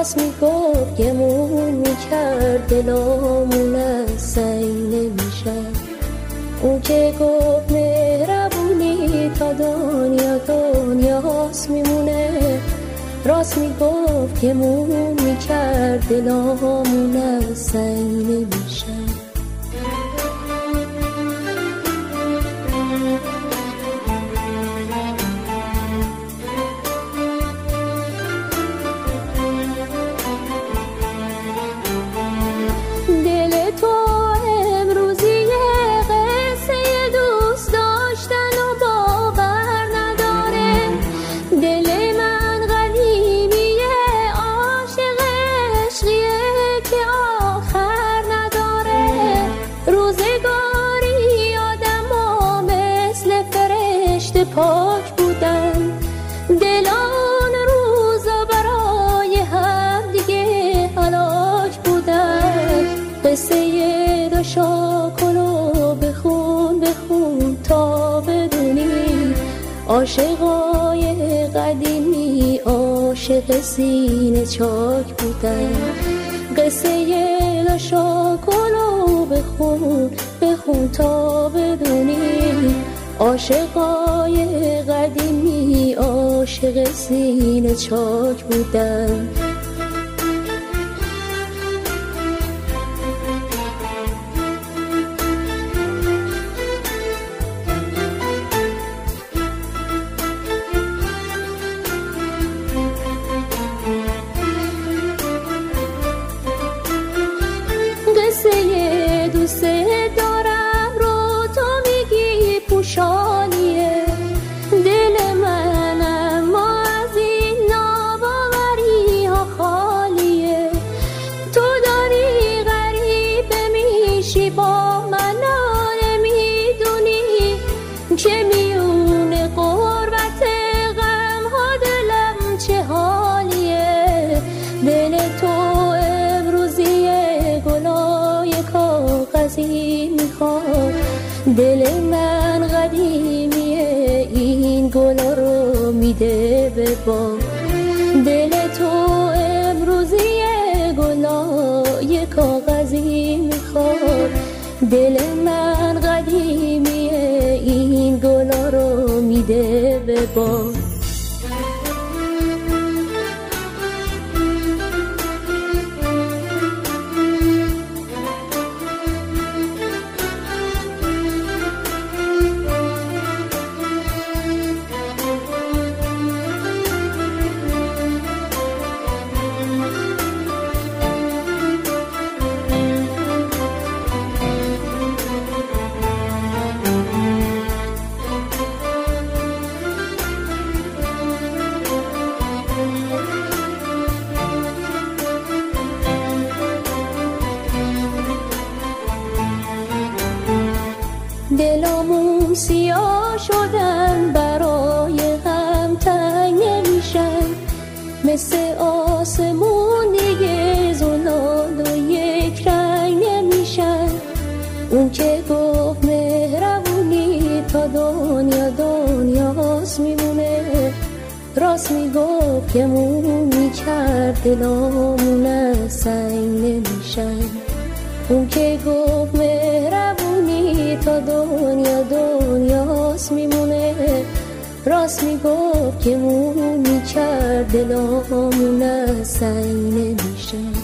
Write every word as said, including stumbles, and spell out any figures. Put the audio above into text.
راست میگفت گمون میکرد دلامون از سنگ نمیشن. اون که گفت مهربونی تا دنیا دنیاست میمونه، راست میگفت گمون میکرد دلامون از سنگ نمیشن. پاک بودن دلان روزا برای هم دیگه هلاک بودن. قصه دو شاکلو بخون بخون تا بدونی عاشقای قدیمی عاشق سینه چاک بودن. قصه دو شاکلو بخون بخون تا بدونی عاشقای قدیمی عاشق سینه چاک بودن. قصه دوست دارم رو تو میگی پوشانیه دل من، اما از این ناباوری ها خالیه. تو داری غریبه میشی با من نمیدونی که میونه قربت غم ها دلم چه حالیه. دل تو امروزیه گلای کاغذی میخواد، دل من قدیمیه این گلا رو میده به باد. دل تو امروزیه گلای کاغذی میخواد، دل من قدیمیه این گلا رو میده به باد. دلامون سیاه شدن برای هم تنگ نمیشن، مثل آسمون دیگه زلال و یک رنگ نمیشن. اون که گفت مهربونی تا دنیا دنیاست میمونه، راست میگفت گمون میکرد دلامون از سنگ نمیشن. اون که گفت مهربونی تا دنیا دنیاست میمونه، راست میگفت گمون میکرد دلامون از سنگ نمیشن.